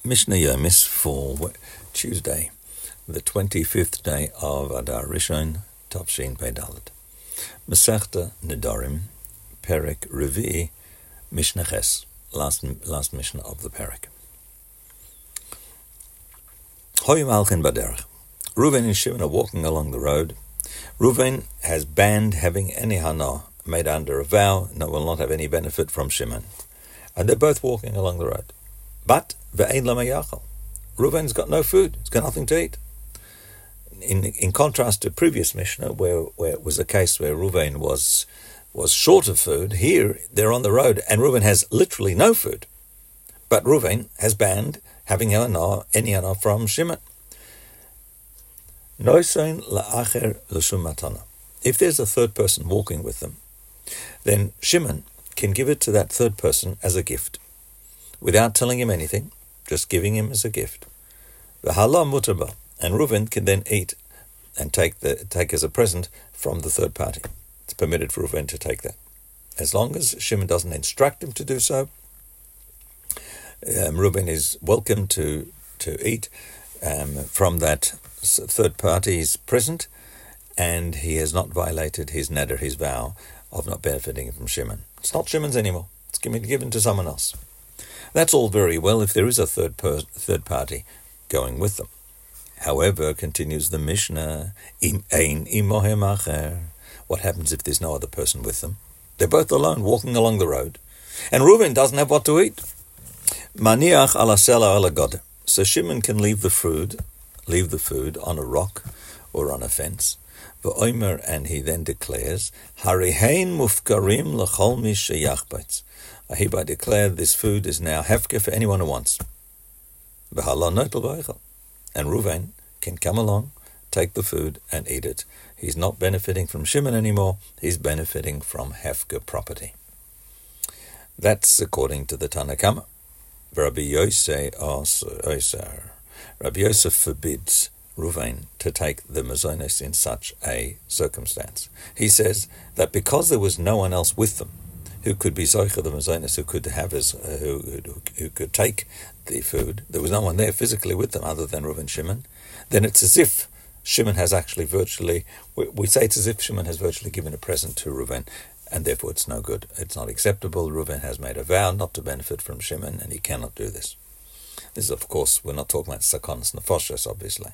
Mishnah Yomis for Tuesday, the 25th day of Adar Rishon, Tavshin Pei Dalet. Masechta Nedarim, Perek Revi'i, Mishnah Ches, last Mishnah of the Perek. Hoy Malchin Baderech. Reuven and Shimon are walking along the road. Reuven has banned having any hana made under a vow, and will not have any benefit from Shimon. And they're both walking along the road. But ve'ein lo mayachal. Reuven's got no food. He's got nothing to eat. In contrast to previous Mishnah, where it was a case where Reuven was short of food, here they're on the road and Reuven has literally no food. But Reuven has banned having any hana from Shimon. Noisein la'acher l'shum matana. If there's a third person walking with them, then Shimon can give it to that third person as a gift, without telling him anything, just giving him as a gift. V'hala mutaba, and Reuven can then eat and take as a present from the third party. It's permitted for Reuven to take that, as long as Shimon doesn't instruct him to do so. Reuven is welcome to eat from that third party's present, and he has not violated his neder, his vow of not benefiting from Shimon. It's not Shimon's anymore. It's given to someone else. That's all very well if there is a third party going with them. However, continues the Mishnah, im ein imohem acher. What happens if there's no other person with them? They're both alone, walking along the road, and Reuven doesn't have what to eat. Maniach ala sela ala god. So Shimon can leave the food on a rock or on a fence. V'omer, and he then declares, Harihein mufkarim l'chol mi sheyachbetz. I hereby declare this food is now hefker for anyone who wants. V'hala notel v'eichel. And Reuven can come along, take the food and eat it. He's not benefiting from Shimon anymore. He's benefiting from hefker property. That's according to the Tanna Kama. Rabbi Yosef forbids Reuven to take the mazonos in such a circumstance. He says that because there was no one else with them who could be zoicha the mazonos, who could take the food, there was no one there physically with them other than Reuven Shimon, then it's as if Shimon has actually we say it's as if Shimon has virtually given a present to Reuven, and therefore it's no good. It's not acceptable. Reuven has made a vow not to benefit from Shimon, and he cannot do this. This is, of course, we're not talking about sakonas nefashos, obviously.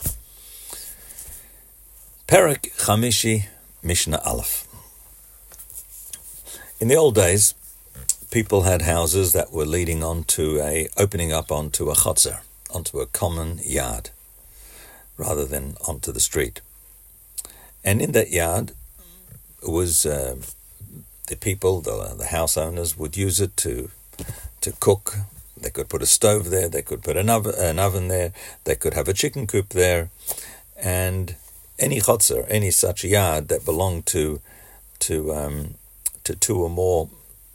Perek Chamishi, Mishnah Aleph. In the old days, people had houses that were opening up onto a chotzer, onto a common yard, rather than onto the street. And in that yard was the people, the house owners, would use it to cook. They could put a stove there, they could put an oven there, they could have a chicken coop there, and any chotzer, any such yard that belonged to two or more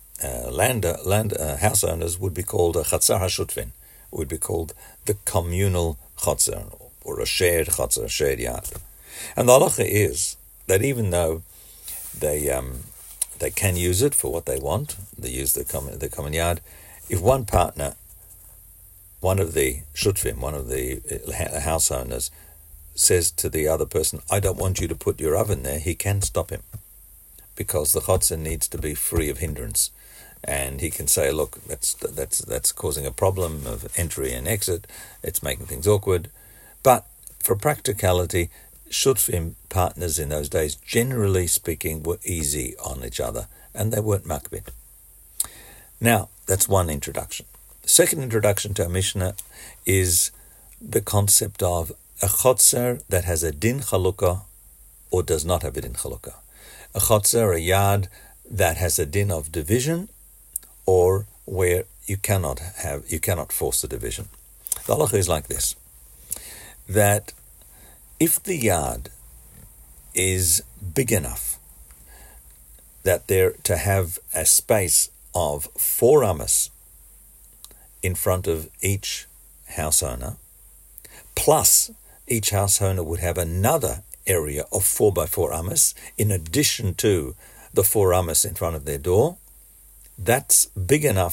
house owners would be called a chatzar hashutfin, would be called the communal chotzer, or a shared chotzer, a shared yard. And the halacha is that even though they can use it for what they want, they use the common yard, if one partner, one of the shutfim, one of the house owners, says to the other person, I don't want you to put your oven there, he can stop him, because the chotzer needs to be free of hindrance. And he can say, look, that's causing a problem of entry and exit, it's making things awkward. But for practicality, shutfim partners in those days, generally speaking, were easy on each other, and they weren't makbid. Now, that's one introduction. The second introduction to our Mishnah is the concept of a chotzer that has a din chalukah or does not have a din chalukah. A chotzer, a yard that has a din of division, or where you cannot force the division. The halacha is like this, that if the yard is big enough that there to have a space of 4 amas in front of each house owner, plus each house owner would have another area of 4 by 4 amas in addition to the 4 amas in front of their door, that's big enough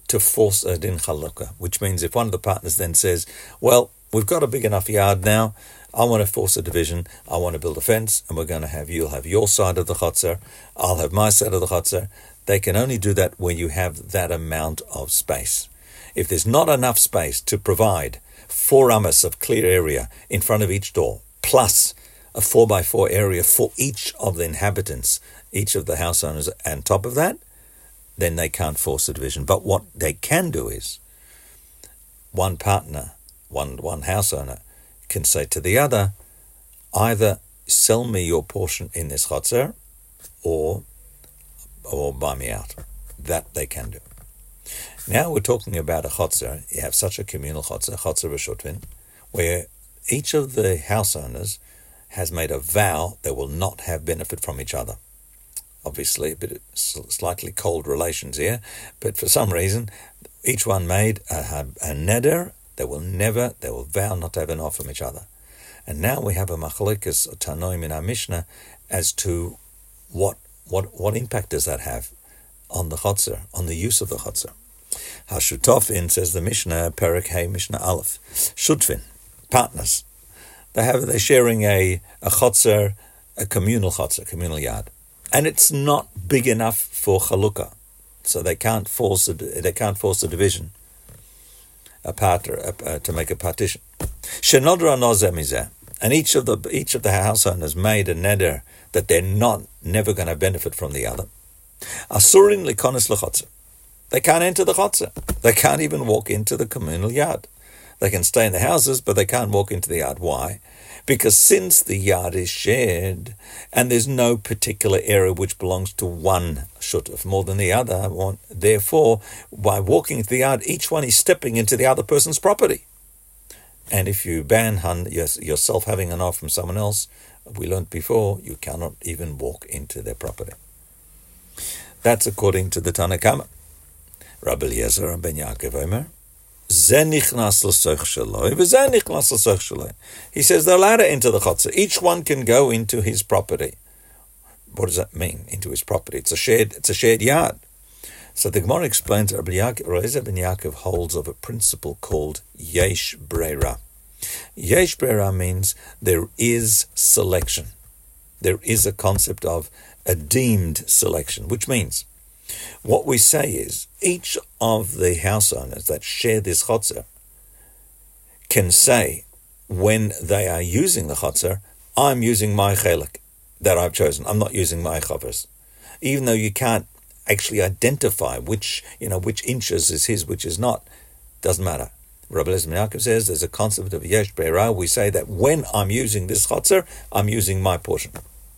to force a din chalukah, which means if one of the partners then says, well, we've got a big enough yard now, I want to force a division, I want to build a fence, and we're going to have, you'll have your side of the chutzner, I'll have my side of the chutzner. They can only do that when you have that amount of space. If there's not enough space to provide 4 amas of clear area in front of each door, plus a 4x4 area for each of the inhabitants, each of the house owners, and top of that, then they can't force a division. But what they can do is, one partner, one house owner, can say to the other, either sell me your portion in this chutzner, or buy me out. That they can do. Now we're talking about a chutzner. You have such a communal chutzner v'shutvin, where each of the house owners has made a vow they will not have benefit from each other. Obviously, a bit slightly cold relations here, but for some reason, each one made a neder. They will vow not to have enough from each other. And now we have a machlokes tanoim in our Mishnah as to what impact does that have on the chutzner, on the use of the chutzner. Hashutofin, says the Mishnah, Perek Hey Mishnah Aleph, Shutvin, partners. They're sharing a chutzner, a communal chutzner, communal yard, and it's not big enough for chalukah, so they can't force a division, to make a partition. Shenodra nozeh mizeh, and each of the house owners made a neder that they're never going to benefit from the other. Asurin likonis lechutzner. They can't enter the chutzner. They can't even walk into the communal yard. They can stay in the houses, but they can't walk into the yard. Why? Because since the yard is shared, and there's no particular area which belongs to one shutuf more than the other, therefore, by walking into the yard, each one is stepping into the other person's property. And if you ban yourself having an off from someone else, we learned before, you cannot even walk into their property. That's according to the Tanna Kama. Rabbi Eliezer and Ben Yaakov Omer, he says they're allowed to enter the chutzner. Each one can go into his property. What does that mean? Into his property? It's a shared yard. So the Gemara explains that Rabbi Eliezer ben Yaakov holds of a principle called yesh breira. Yesh breira means there is selection. There is a concept of a deemed selection, which means what we say is each of the house owners that share this chutzner can say when they are using the chutzner, I'm using my chelik that I've chosen. I'm not using my chavos. Even though you can't actually identify which inches is his, which is not, doesn't matter. Rabbi Eliezer ben Yaakov says there's a concept of yesh breira. We say that when I'm using this chutzner, I'm using my portion.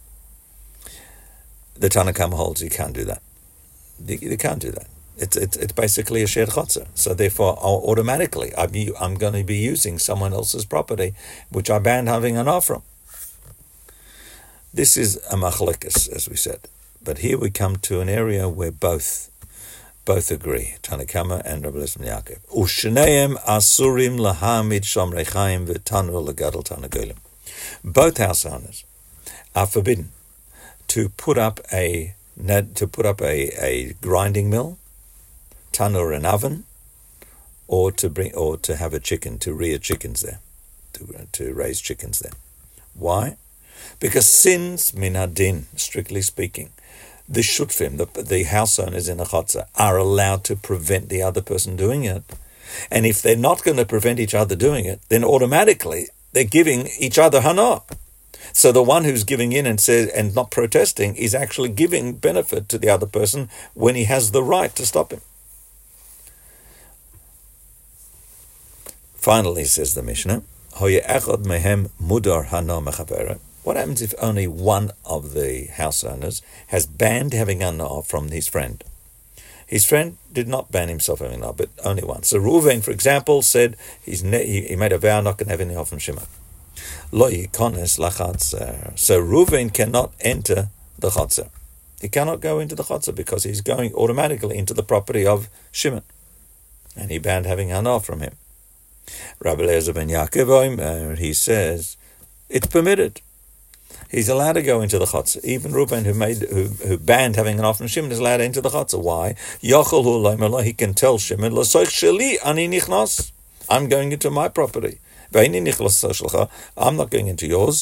The Tanna Kama holds you can't do that. They can't do that. It's basically a shared chutzner. So therefore, automatically, I'm going to be using someone else's property, which I banned having an off from. This is a machlokes, as we said. But here we come to an area where both agree, Tanna Kama and Rabbi Eliezer ben Yaakov. U'shneim asurim lahamid shomrei chaim v'tanu legadol tanagolim. Both house owners are forbidden to put up a grinding mill, tanur, an oven, or to have a chicken, to rear chickens there, to raise chickens there. Why? Because since minadin, strictly speaking, the shutfim, the house owners in a chutzner, are allowed to prevent the other person doing it, and if they're not going to prevent each other doing it, then automatically they're giving each other hana. So the one who's giving in and not protesting is actually giving benefit to the other person when he has the right to stop him. Finally, says the Mishnah, what happens if only one of the house owners has banned having hana from his friend? His friend did not ban himself having hana, but only one. So Reuven, for example, said he made a vow not going to have any hana from Shimon. So Reuven cannot enter the chutzner. He cannot go into the chutzner because he's going automatically into the property of Shimon, and he banned having hana from him. Rabbi Eliezer ben Yaakov, he says it's permitted. he's allowed to go into the chutzah. Even Reuven, who banned having an off from Shimon, is allowed into the chutzah. Why? He can tell Shimon, I'm going into my property. I'm not going into yours.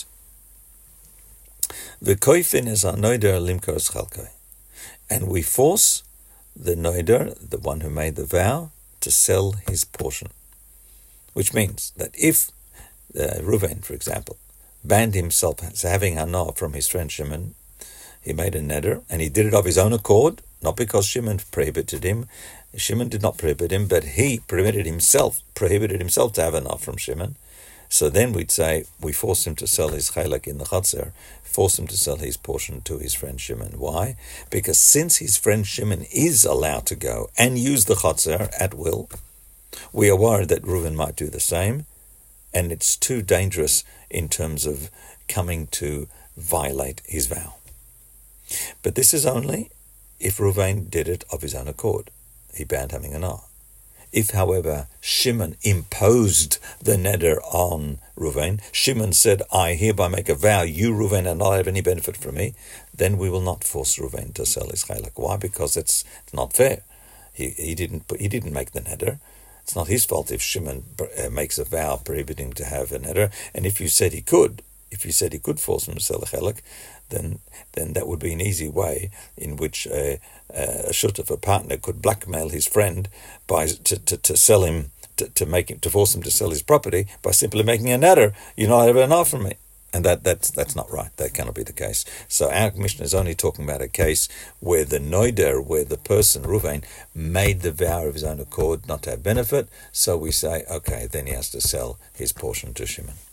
And we force the noider, the one who made the vow, to sell his portion. Which means that if Reuven, for example, banned himself as having hana from his friend Shimon, he made a neder, and he did it of his own accord, not because Shimon prohibited him. Shimon did not prohibit him, but he prohibited himself to have hana from Shimon. So then we'd say we force him to sell his chelek in the chutzner, force him to sell his portion to his friend Shimon. Why? Because since his friend Shimon is allowed to go and use the chutzner at will, we are worried that Reuven might do the same, and it's too dangerous in terms of coming to violate his vow. But this is only if Reuven did it of his own accord. He banned having hana. If, however, Shimon imposed the neder on Reuven, Shimon said, I hereby make a vow, you, Reuven, and not have any benefit from me, then we will not force Reuven to sell his chelek. Why? Because it's not fair. He didn't make the neder. It's not his fault if Shimon makes a vow prohibiting to have a neder. And if you said he could force him to sell a chelek, then that would be an easy way in which a shutaf, a partner, could blackmail his friend to sell him, to force him to sell his property by simply making a neder. You're not having enough from me. And that's not right. That cannot be the case. So our Mishnah is only talking about a case where the noider, where the person, Reuven, made the vow of his own accord not to have benefit. So we say, okay, then he has to sell his portion to Shimon.